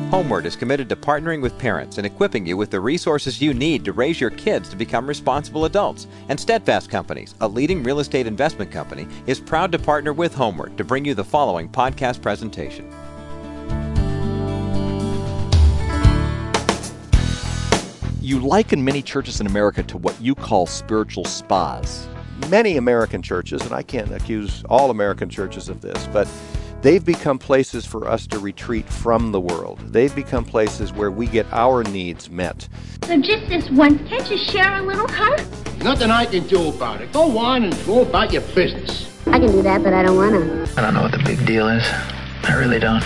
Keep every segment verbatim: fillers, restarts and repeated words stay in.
Homeward is committed to partnering with parents and equipping you with the resources you need to raise your kids to become responsible adults. And Steadfast Companies, a leading real estate investment company, is proud to partner with Homeward to bring you the following podcast presentation. You liken many churches in America to what you call spiritual spas. Many American churches, and I can't accuse all American churches of this, but they've become places for us to retreat from the world. They've become places where we get our needs met. So just this once, can't you share a little, huh? Nothing I can do about it. Go on and go about your business. I can do that, but I don't want to. I don't know what the big deal is. I really don't.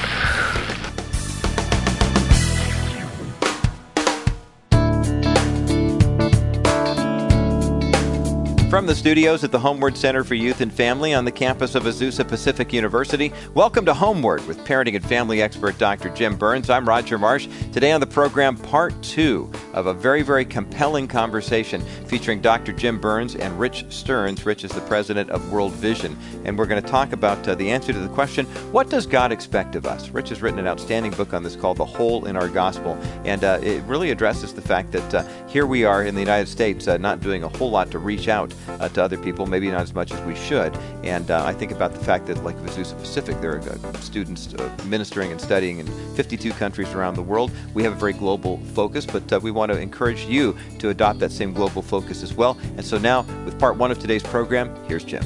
From the studios at the Homeward Center for Youth and Family on the campus of Azusa Pacific University, welcome to Homeward with parenting and family expert Doctor Jim Burns. I'm Roger Marsh. Today on the program, part two of a very, very compelling conversation featuring Doctor Jim Burns and Rich Stearns. Rich is the president of World Vision, and we're going to talk about uh, the answer to the question, what does God expect of us? Rich has written an outstanding book on this called The Hole in Our Gospel, and uh, it really addresses the fact that uh, here we are in the United States uh, not doing a whole lot to reach out Uh, to other people, maybe not as much as we should. And uh, I think about the fact that, like Azusa Pacific, there are uh, students uh, ministering and studying in fifty-two countries around the world. We have a very global focus, but uh, we want to encourage you to adopt that same global focus as well. And so now, with part one of today's program, here's Jim.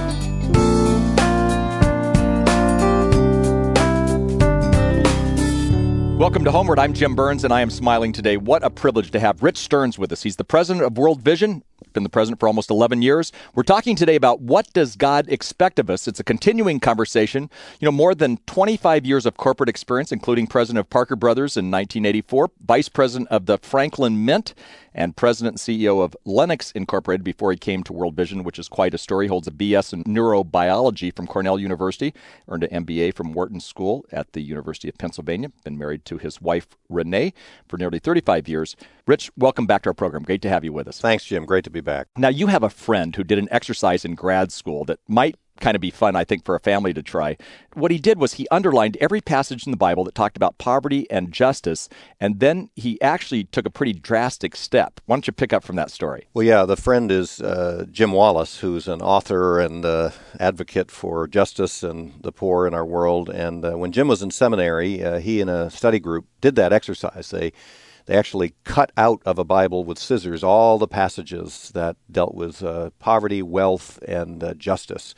Welcome to Homeward. I'm Jim Burns, and I am smiling today. What a privilege to have Rich Stearns with us. He's the president of World Vision, been the president for almost eleven years. We're talking today about what does God expect of us. It's a continuing conversation. You know, more than twenty-five years of corporate experience, including president of Parker Brothers in nineteen eighty-four, vice president of the Franklin Mint, and president and C E O of Lennox Incorporated before he came to World Vision, which is quite a story. Holds a B S in neurobiology from Cornell University, earned an M B A from Wharton School at the University of Pennsylvania, been married to his wife, Renee, for nearly thirty-five years. Rich, welcome back to our program. Great to have you with us. Thanks, Jim. Great to be back. Now, you have a friend who did an exercise in grad school that might kind of be fun, I think, for a family to try. What he did was he underlined every passage in the Bible that talked about poverty and justice, and then he actually took a pretty drastic step. Why don't you pick up from that story? Well, yeah, the friend is uh, Jim Wallace, who's an author and uh, advocate for justice and the poor in our world. And uh, when Jim was in seminary, uh, he and a study group did that exercise. They They actually cut out of a Bible with scissors all the passages that dealt with uh, poverty, wealth, and uh, justice.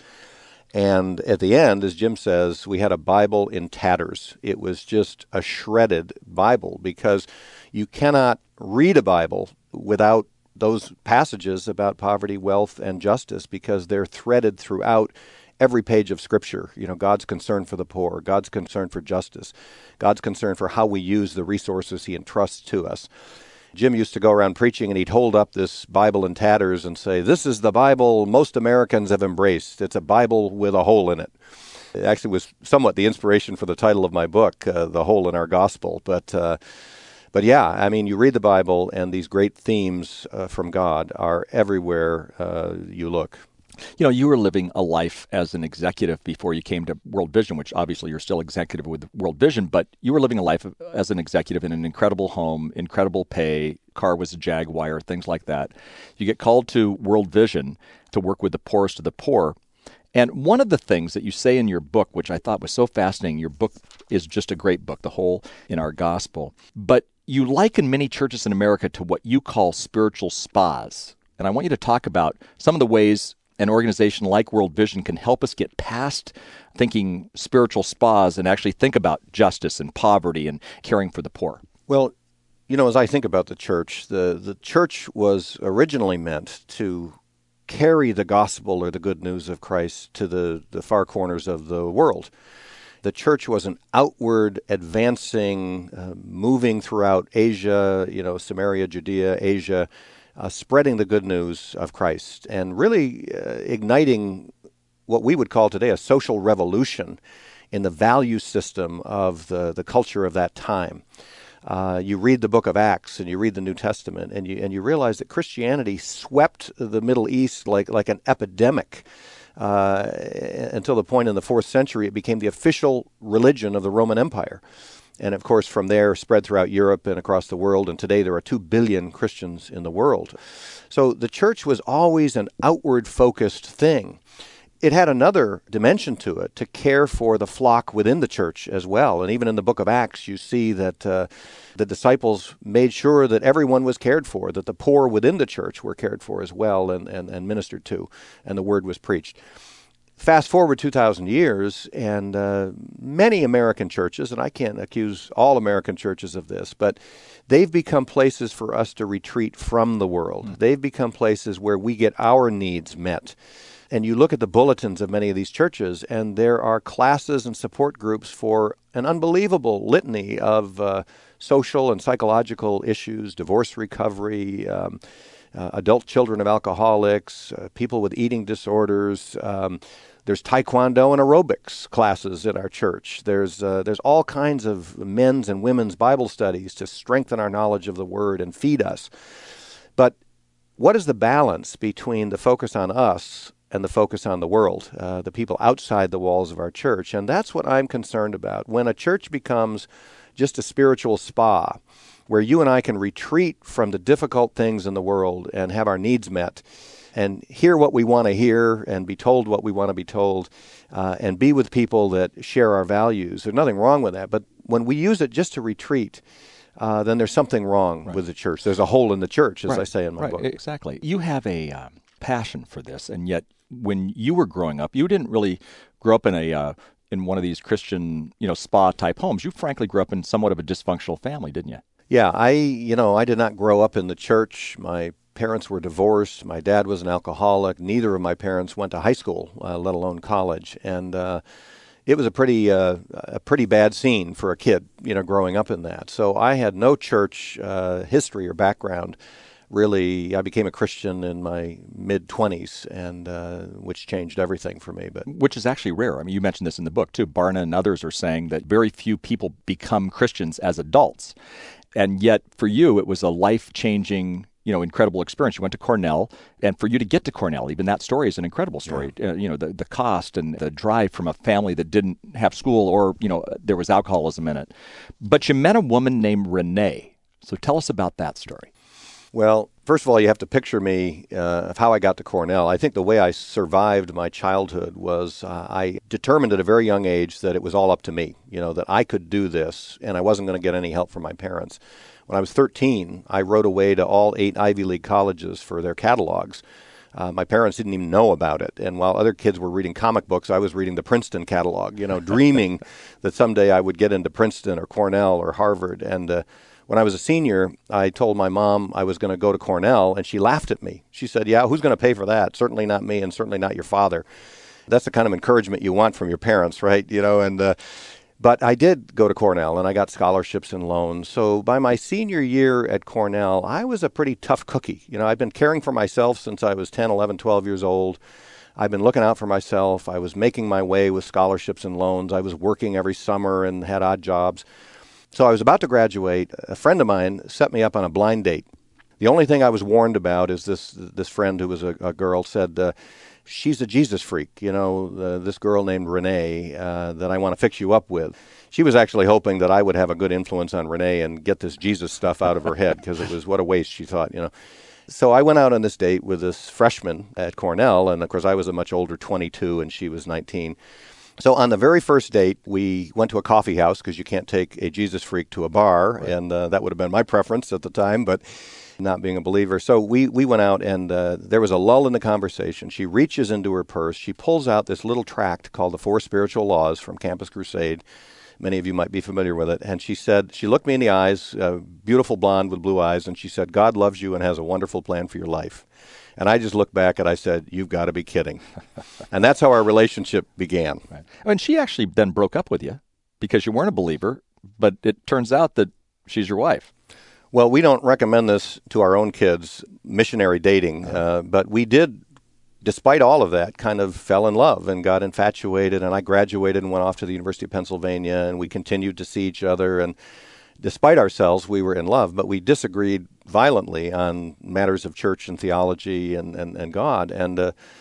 And at the end, as Jim says, we had a Bible in tatters. It was just a shredded Bible because you cannot read a Bible without those passages about poverty, wealth, and justice because they're threaded throughout every page of Scripture. You know, God's concern for the poor, God's concern for justice, God's concern for how we use the resources He entrusts to us. Jim used to go around preaching, and he'd hold up this Bible in tatters and say, "This is the Bible most Americans have embraced. It's a Bible with a hole in it." It actually was somewhat the inspiration for the title of my book, uh, The Hole in Our Gospel. But, uh, but yeah, I mean, you read the Bible, and these great themes uh, from God are everywhere uh, you look. You know, you were living a life as an executive before you came to World Vision, which obviously you're still executive with World Vision, but you were living a life as an executive in an incredible home, incredible pay, car was a Jaguar, things like that. You get called to World Vision to work with the poorest of the poor. And one of the things that you say in your book, which I thought was so fascinating, your book is just a great book, The Hole in Our Gospel, but you liken many churches in America to what you call spiritual spas. And I want you to talk about some of the ways an organization like World Vision can help us get past thinking spiritual spas and actually think about justice and poverty and caring for the poor. Well, you know, as I think about the church, the, the church was originally meant to carry the gospel or the good news of Christ to the, the far corners of the world. The church was an outward advancing, uh, moving throughout Asia, you know, Samaria, Judea, Asia, Uh, spreading the good news of Christ and really uh, igniting what we would call today a social revolution in the value system of the, the culture of that time. Uh, you read the book of Acts and you read the New Testament and you and you realize that Christianity swept the Middle East like, like an epidemic uh, until the point in the fourth century it became the official religion of the Roman Empire. And of course, from there, spread throughout Europe and across the world. And today, there are two billion Christians in the world. So the church was always an outward-focused thing. It had another dimension to it, to care for the flock within the church as well. And even in the book of Acts, you see that uh, the disciples made sure that everyone was cared for, that the poor within the church were cared for as well and, and, and ministered to, and the word was preached. Fast forward two thousand years, and uh, many American churches, and I can't accuse all American churches of this, but they've become places for us to retreat from the world. Mm. They've become places where we get our needs met. And you look at the bulletins of many of these churches, and there are classes and support groups for an unbelievable litany of uh, social and psychological issues, divorce recovery, um, uh, adult children of alcoholics, uh, people with eating disorders. Um, there's taekwondo and aerobics classes in our church. There's uh, there's all kinds of men's and women's Bible studies to strengthen our knowledge of the Word and feed us. But what is the balance between the focus on us and the focus on the world, uh, the people outside the walls of our church? And that's what I'm concerned about. When a church becomes just a spiritual spa, where you and I can retreat from the difficult things in the world and have our needs met, and hear what we want to hear, and be told what we want to be told, uh, and be with people that share our values. There's nothing wrong with that. But when we use it just to retreat, uh, then there's something wrong right. with the church. There's a hole in the church, as right. I say in my right. book. Exactly. You have a um, passion for this, and yet when you were growing up, you didn't really grow up in a uh, in one of these Christian, you know, spa type homes. You frankly grew up in somewhat of a dysfunctional family, didn't you? Yeah, I, you know, I did not grow up in the church. My parents were divorced. My dad was an alcoholic. Neither of my parents went to high school, uh, let alone college. And uh, it was a pretty uh, a pretty bad scene for a kid, you know, growing up in that. So I had no church uh, history or background. Really, I became a Christian in my mid-twenties, and uh, which changed everything for me. But which is actually rare. I mean, you mentioned this in the book, too. Barna and others are saying that very few people become Christians as adults. And yet, for you, it was a life-changing, you know, incredible experience. You went to Cornell, and for you to get to Cornell, even that story is an incredible story. Yeah. Uh, you know, the, the cost and the drive from a family that didn't have school, or, you know, there was alcoholism in it. But you met a woman named Renee. So tell us about that story. Well, first of all, you have to picture me uh, of how I got to Cornell. I think the way I survived my childhood was uh, I determined at a very young age that it was all up to me, you know, that I could do this, and I wasn't going to get any help from my parents. When I was thirteen, I wrote away to all eight Ivy League colleges for their catalogs. Uh, my parents didn't even know about it. And while other kids were reading comic books, I was reading the Princeton catalog, you know, dreaming that someday I would get into Princeton or Cornell or Harvard. And uh, when I was a senior, I told my mom I was going to go to Cornell, and she laughed at me. She said, yeah, who's going to pay for that? Certainly not me, and certainly not your father. That's the kind of encouragement you want from your parents, right? You know, and uh, but I did go to Cornell, and I got scholarships and loans. So by my senior year at Cornell, I was a pretty tough cookie. You know, I've been caring for myself since I was ten, eleven, twelve years old. I've been looking out for myself. I was making my way with scholarships and loans. I was working every summer and had odd jobs. So I was about to graduate. A friend of mine set me up on a blind date. The only thing I was warned about is this this friend who was a, a girl said, uh, she's a Jesus freak, you know, uh, this girl named Renee uh, that I want to fix you up with. She was actually hoping that I would have a good influence on Renee and get this Jesus stuff out of her head, because it was what a waste, she thought, you know. So I went out on this date with this freshman at Cornell, and of course I was a much older twenty-two and she was nineteen. So on the very first date, we went to a coffee house, because you can't take a Jesus freak to a bar, right. and uh, that would have been my preference at the time, but not being a believer. So we, we went out, and uh, there was a lull in the conversation. She reaches into her purse. She pulls out this little tract called The Four Spiritual Laws from Campus Crusade. Many of you might be familiar with it. And she said, she looked me in the eyes, uh, beautiful blonde with blue eyes, and she said, God loves you and has a wonderful plan for your life. And I just looked back and I said, you've got to be kidding. And that's how our relationship began. Right. And she actually then broke up with you because you weren't a believer, but it turns out that she's your wife. Well, we don't recommend this to our own kids, missionary dating, uh, but we did, despite all of that, kind of fell in love and got infatuated, and I graduated and went off to the University of Pennsylvania, and we continued to see each other, and despite ourselves, we were in love, but we disagreed violently on matters of church and theology and, and, and God. And uh,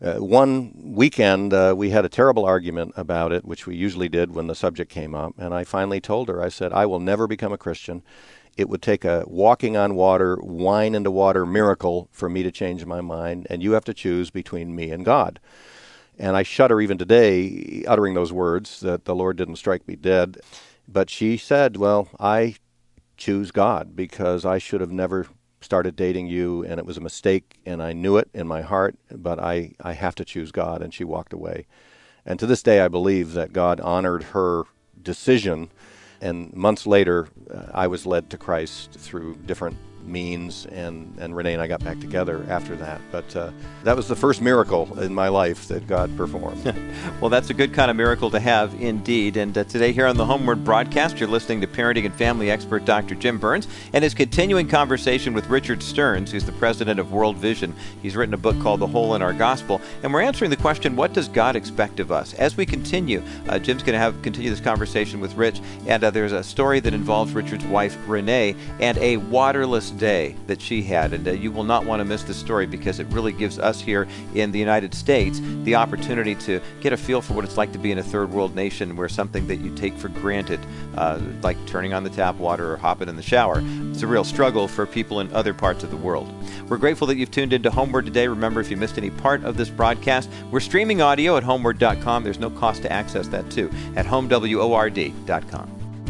Uh, one weekend, uh, we had a terrible argument about it, which we usually did when the subject came up. And I finally told her, I said, I will never become a Christian. It would take a walking on water, wine into water miracle for me to change my mind. And you have to choose between me and God. And I shudder even today uttering those words that the Lord didn't strike me dead. But she said, well, I choose God because I should have never started dating you, and it was a mistake, and I knew it in my heart, but I, I have to choose God, and she walked away. And to this day, I believe that God honored her decision, and months later, uh, I was led to Christ through different means, and, and Renee and I got back together after that. But uh, that was the first miracle in my life that God performed. Well, that's a good kind of miracle to have indeed. And uh, today here on the Homeward broadcast, you're listening to parenting and family expert Doctor Jim Burns and his continuing conversation with Richard Stearns, who's the president of World Vision. He's written a book called The Hole in Our Gospel, and we're answering the question, what does God expect of us? As we continue, uh, Jim's going to have continue this conversation with Rich, and uh, there's a story that involves Richard's wife, Renee, and a waterless day that she had. And uh, you will not want to miss this story because it really gives us here in the United States the opportunity to get a feel for what it's like to be in a third world nation where something that you take for granted, uh, like turning on the tap water or hopping in the shower, it's a real struggle for people in other parts of the world. We're grateful that you've tuned into Homeward today. Remember, if you missed any part of this broadcast, we're streaming audio at homeward dot com. There's no cost to access that too at home word dot com.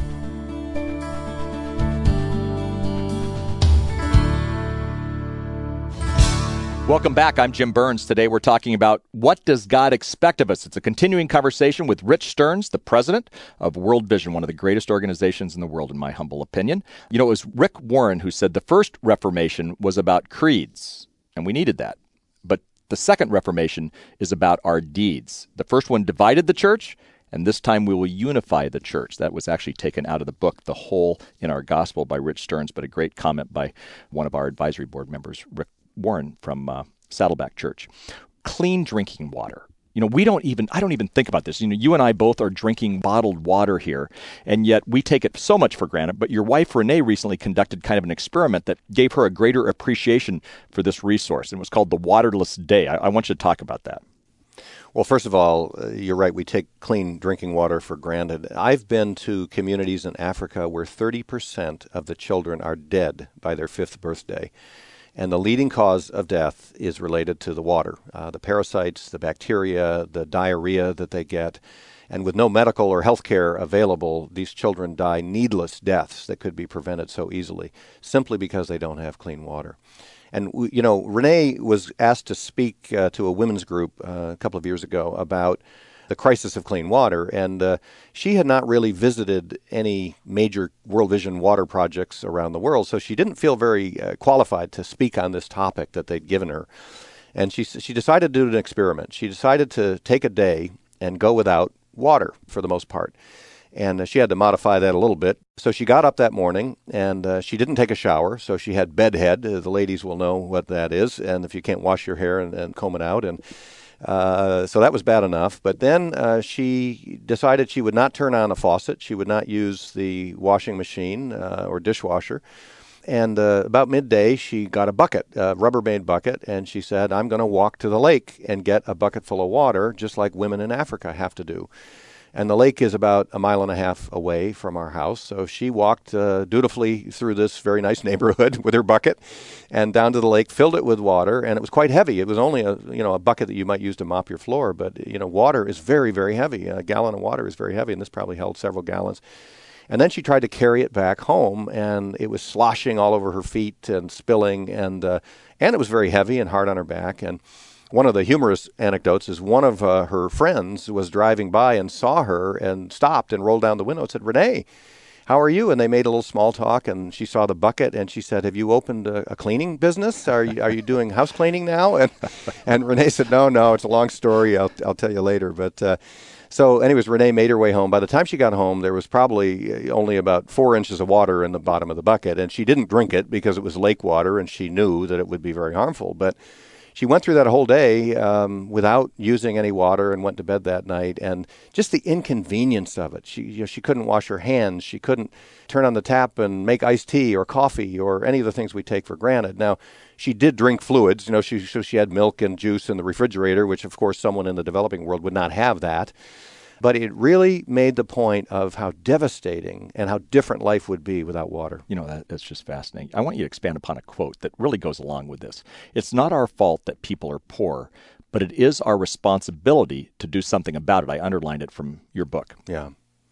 Welcome back. I'm Jim Burns. Today we're talking about what does God expect of us? It's a continuing conversation with Rich Stearns, the president of World Vision, one of the greatest organizations in the world, in my humble opinion. You know, it was Rick Warren who said the first Reformation was about creeds, and we needed that. But the second Reformation is about our deeds. The first one divided the church, and this time we will unify the church. That was actually taken out of the book, The Hole in Our Gospel by Rich Stearns, but a great comment by one of our advisory board members, Rick Warren from uh, Saddleback Church. Clean drinking water. You know, we don't even, I don't even think about this. You know, you and I both are drinking bottled water here, and yet we take it so much for granted. But your wife, Renee, recently conducted kind of an experiment that gave her a greater appreciation for this resource. And it was called the Waterless Day. I, I want you to talk about that. Well, first of all, uh, you're right. We take clean drinking water for granted. I've been to communities in Africa where thirty percent of the children are dead by their fifth birthday. And the leading cause of death is related to the water, uh, the parasites, the bacteria, the diarrhea that they get. And with no medical or health care available, these children die needless deaths that could be prevented so easily, simply because they don't have clean water. And, you know, Renee was asked to speak uh, to a women's group uh, a couple of years ago about the crisis of clean water, and uh, she had not really visited any major World Vision water projects around the world, so she didn't feel very uh, qualified to speak on this topic that they'd given her. And she she decided to do an experiment. She decided to take a day and go without water for the most part. And uh, she had to modify that a little bit. So she got up that morning, and uh, she didn't take a shower, so she had bedhead. Uh, the ladies will know what that is, and if you can't wash your hair and, and comb it out. And Uh, so that was bad enough. But then uh, she decided she would not turn on a faucet. She would not use the washing machine uh, or dishwasher. And uh, about midday, she got a bucket, a Rubbermaid bucket, and she said, I'm going to walk to the lake and get a bucket full of water, just like women in Africa have to do. And the lake is about a mile and a half away from our house. So she walked uh, dutifully through this very nice neighborhood with her bucket and down to the lake, filled it with water. And it was quite heavy. It was only a, you know, a bucket that you might use to mop your floor. But, you know, water is very, very heavy. A gallon of water is very heavy. And this probably held several gallons. And then she tried to carry it back home, and it was sloshing all over her feet and spilling. And, uh, and it was very heavy and hard on her back. And one of the humorous anecdotes is one of uh, her friends was driving by and saw her and stopped and rolled down the window and said, Renee, how are you? And they made a little small talk, and she saw the bucket, and she said, have you opened a, a cleaning business? Are you, are you doing house cleaning now? And and Renee said, no, no, it's a long story. I'll, I'll tell you later. But uh, so anyways, Renee made her way home. By the time she got home, there was probably only about four inches of water in the bottom of the bucket, and she didn't drink it because it was lake water, and she knew that it would be very harmful. But she went through that whole day um, without using any water and went to bed that night. And just the inconvenience of it. She, you know, she couldn't wash her hands. She couldn't turn on the tap and make iced tea or coffee or any of the things we take for granted. Now, she did drink fluids. You know, she, so she had milk and juice in the refrigerator, which, of course, someone in the developing world would not have that. But it really made the point of how devastating and how different life would be without water. You know, that, that's just fascinating. I want you to expand upon a quote that really goes along with this. It's not our fault that people are poor, but it is our responsibility to do something about it. I underlined it from your book. Yeah.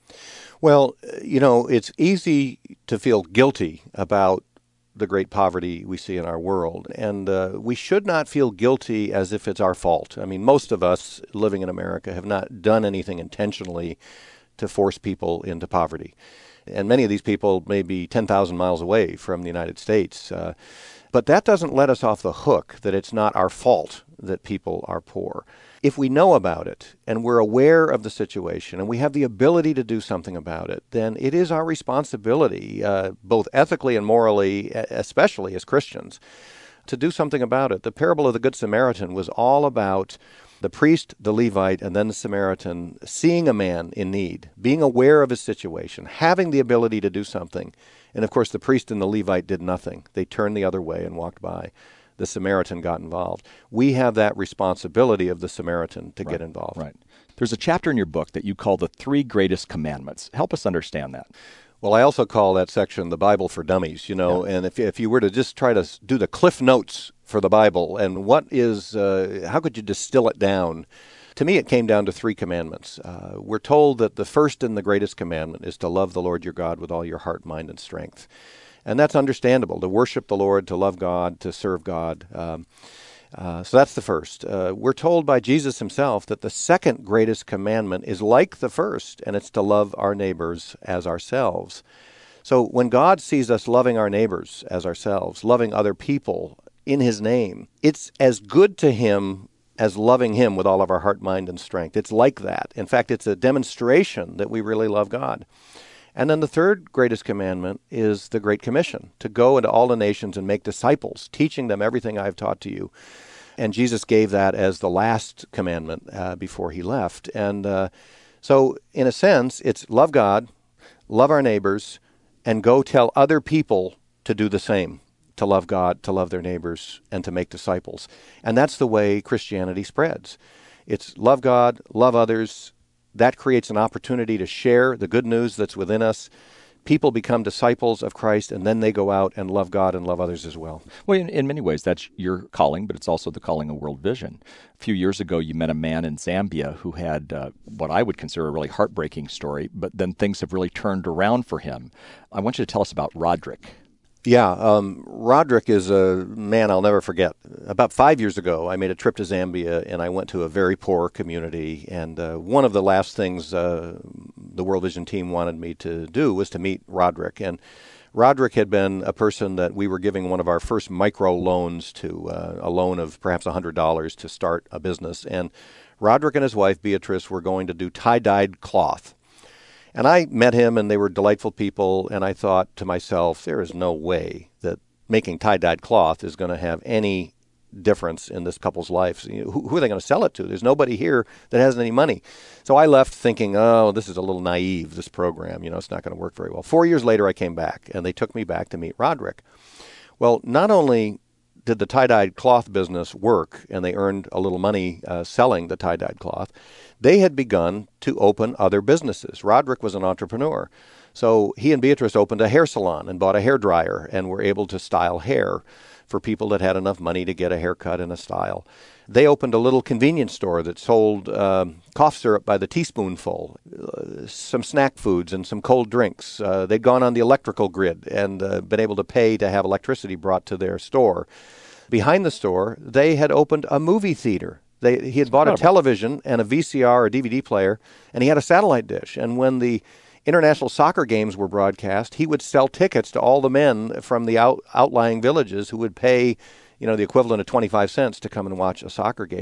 Well, you know, it's easy to feel guilty about the great poverty we see in our world. And uh, we should not feel guilty as if it's our fault. I mean, most of us living in America have not done anything intentionally to force people into poverty. And many of these people may be ten thousand miles away from the United States. Uh, but that doesn't let us off the hook that it's not our fault that people are poor. If we know about it and we're aware of the situation and we have the ability to do something about it, then it is our responsibility, uh, both ethically and morally, especially as Christians, to do something about it. The parable of the Good Samaritan was all about the priest, the Levite, and then the Samaritan seeing a man in need, being aware of his situation, having the ability to do something. And of course, the priest and the Levite did nothing. They turned the other way and walked by. The Samaritan got involved. We have that responsibility of the Samaritan to right, get involved. Right. There's a chapter in your book that you call the three greatest commandments. Help us understand that. Well, I also call that section the Bible for Dummies, you know, yeah. and if if you were to just try to do the Cliff Notes for the Bible and what is, uh, how could you distill it down? To me, it came down to three commandments. Uh, we're told that the first and the greatest commandment is to love the Lord your God with all your heart, mind, and strength. And that's understandable, to worship the Lord, to love God, to serve God. Um, uh, so that's the first. Uh, we're told by Jesus himself that the second greatest commandment is like the first, and it's to love our neighbors as ourselves. So when God sees us loving our neighbors as ourselves, loving other people in his name, it's as good to him as loving him with all of our heart, mind, and strength. It's like that. In fact, it's a demonstration that we really love God. And then the third greatest commandment is the Great Commission, to go into all the nations and make disciples, teaching them everything I've taught to you. And Jesus gave that as the last commandment uh, before he left. And uh, so, in a sense, it's love God, love our neighbors, and go tell other people to do the same, to love God, to love their neighbors, and to make disciples. And that's the way Christianity spreads. It's love God, love others. That creates an opportunity to share the good news that's within us. People become disciples of Christ, and then they go out and love God and love others as well. Well, in, in many ways, that's your calling, but it's also the calling of World Vision. A few years ago, you met a man in Zambia who had uh, what I would consider a really heartbreaking story, but then things have really turned around for him. I want you to tell us about Roderick. Yeah, um, Roderick is a man I'll never forget. About five years ago, I made a trip to Zambia, and I went to a very poor community. And uh, one of the last things uh, the World Vision team wanted me to do was to meet Roderick. And Roderick had been a person that we were giving one of our first micro loans to, uh, a loan of perhaps one hundred dollars to start a business. And Roderick and his wife, Beatrice, were going to do tie-dyed cloth. And I met him, and they were delightful people, and I thought to myself, there is no way that making tie-dyed cloth is going to have any difference in this couple's lives. You know, who, who are they going to sell it to? There's nobody here that has any money. So I left thinking, oh, this is a little naive, this program. You know, it's not going to work very well. Four years later, I came back, and they took me back to meet Roderick. Well, not only did the tie-dyed cloth business work, and they earned a little money uh, selling the tie-dyed cloth, they had begun to open other businesses. Roderick was an entrepreneur. So he and Beatrice opened a hair salon and bought a hair dryer and were able to style hair for people that had enough money to get a haircut and a style. They opened a little convenience store that sold um, cough syrup by the teaspoonful, uh, some snack foods and some cold drinks. Uh, they'd gone on the electrical grid and uh, been able to pay to have electricity brought to their store. Behind the store, they had opened a movie theater. They, he had bought a television and a V C R or D V D player, and he had a satellite dish. And when the international soccer games were broadcast, he would sell tickets to all the men from the out, outlying villages who would pay, you know, the equivalent of twenty-five cents to come and watch a soccer game.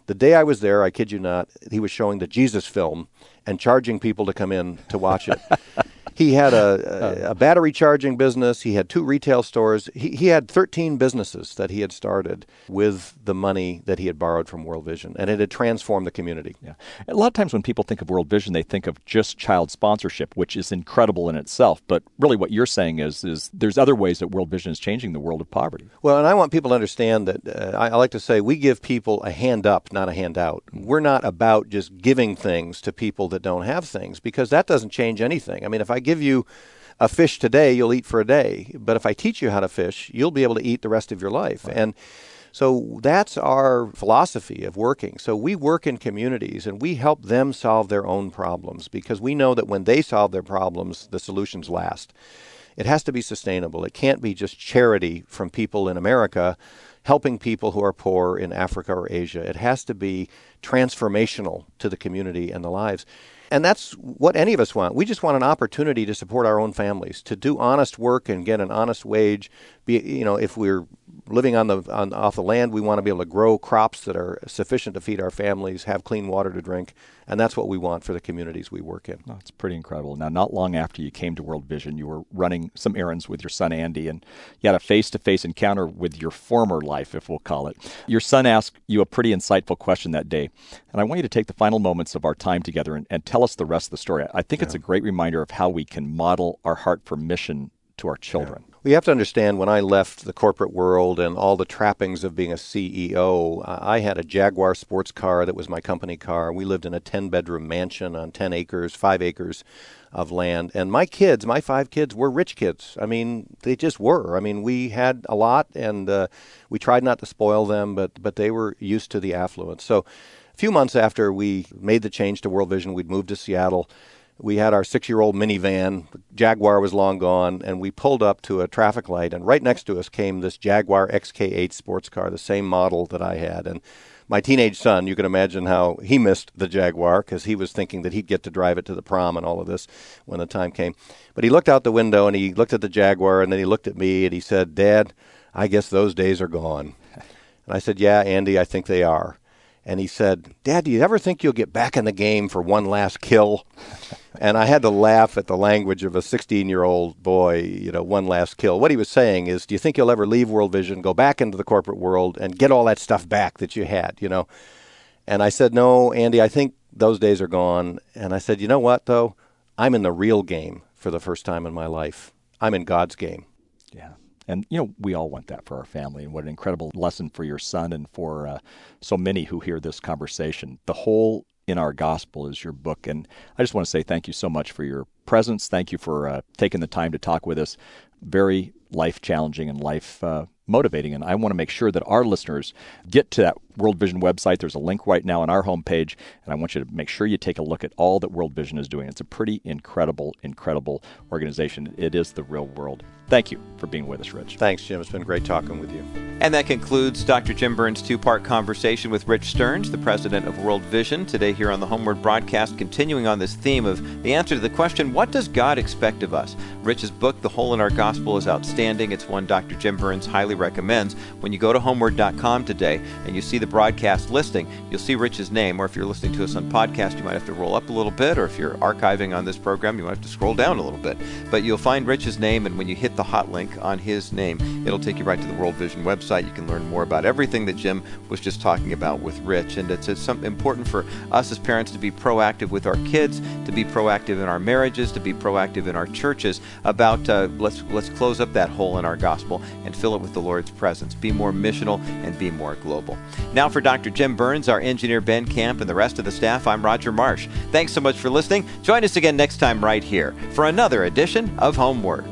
The day I was there, I kid you not, he was showing the Jesus film and charging people to come in to watch it. He had a, a, a battery charging business. He had two retail stores. He, he had thirteen businesses that he had started with the money that he had borrowed from World Vision, and it had transformed the community. Yeah. A lot of times when people think of World Vision, they think of just child sponsorship, which is incredible in itself. But really what you're saying is, is there's other ways that World Vision is changing the world of poverty. Well, and I want people to understand that uh, I, I like to say we give people a hand up, not a handout. We're not about just giving things to people that don't have things, because that doesn't change anything. I mean, if I give you a fish today, you'll eat for a day. But if I teach you how to fish, you'll be able to eat the rest of your life. Right. And so that's our philosophy of working. So we work in communities and we help them solve their own problems, because we know that when they solve their problems, the solutions last. It has to be sustainable. It can't be just charity from people in America helping people who are poor in Africa or Asia. It has to be transformational to the community and the lives. And that's what any of us want. We just want an opportunity to support our own families, to do honest work and get an honest wage. Be, you know, if we're living on the on, off the land, we want to be able to grow crops that are sufficient to feed our families, have clean water to drink, and that's what we want for the communities we work in. Oh, it's pretty incredible. Now, not long after you came to World Vision, you were running some errands with your son, Andy, and you had a face-to-face encounter with your former life, if we'll call it. Your son asked you a pretty insightful question that day, and I want you to take the final moments of our time together and, and tell us the rest of the story. I think yeah. it's a great reminder of how we can model our heart for mission to our children. Yeah. We have to understand, when I left the corporate world and all the trappings of being a C E O, I had a Jaguar sports car that was my company car. We lived in a ten-bedroom mansion on ten acres, five acres of land. And my kids, my five kids, were rich kids. I mean, they just were. I mean, we had a lot, and uh, we tried not to spoil them, but, but they were used to the affluence. So a few months after we made the change to World Vision, we'd moved to Seattle. We had our six-year-old minivan. The Jaguar was long gone, and we pulled up to a traffic light, and right next to us came this Jaguar X K eight sports car, the same model that I had. And my teenage son, you can imagine how he missed the Jaguar, because he was thinking that he'd get to drive it to the prom and all of this when the time came. But he looked out the window, and he looked at the Jaguar, and then he looked at me, and he said, "Dad, I guess those days are gone." And I said, "Yeah, Andy, I think they are." And he said, "Dad, do you ever think you'll get back in the game for one last kill?" And I had to laugh at the language of a sixteen-year-old boy, you know, one last kill. What he was saying is, do you think you'll ever leave World Vision, go back into the corporate world, and get all that stuff back that you had, you know? And I said, "No, Andy, I think those days are gone." And I said, "You know what, though? I'm in the real game for the first time in my life. I'm in God's game." Yeah. And, you know, we all want that for our family. And what an incredible lesson for your son and for uh, so many who hear this conversation. The Hole in Our Gospel is your book. And I just want to say thank you so much for your presence. Thank you for uh, taking the time to talk with us. Very life-challenging and life uh, motivating. And I want to make sure that our listeners get to that World Vision website. There's a link right now on our homepage, and I want you to make sure you take a look at all that World Vision is doing. It's a pretty incredible, incredible organization. It is the real world. Thank you for being with us, Rich. Thanks, Jim. It's been great talking with you. And that concludes Doctor Jim Burns' two-part conversation with Rich Stearns, the president of World Vision, today here on the Homeward broadcast, continuing on this theme of the answer to the question, what does God expect of us? Rich's book, The Hole in Our Gospel, is outstanding. It's one Doctor Jim Burns highly recommends. When you go to homeward dot com today and you see the broadcast listing, you'll see Rich's name, or if you're listening to us on podcast, you might have to roll up a little bit, or if you're archiving on this program, you might have to scroll down a little bit. But you'll find Rich's name, and when you hit the hot link on his name, it'll take you right to the World Vision website. You can learn more about everything that Jim was just talking about with Rich. And it's, it's something important for us as parents to be proactive with our kids, to be proactive in our marriages, to be proactive in our churches about uh, let's let's close up that hole in our gospel and fill it with the Lord's presence. Be more missional and be more global. Now for Doctor Jim Burns, our engineer Ben Camp, and the rest of the staff, I'm Roger Marsh. Thanks so much for listening. Join us again next time right here for another edition of Homeward.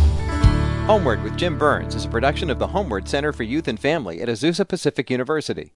Homeward with Jim Burns is a production of the Homeward Center for Youth and Family at Azusa Pacific University.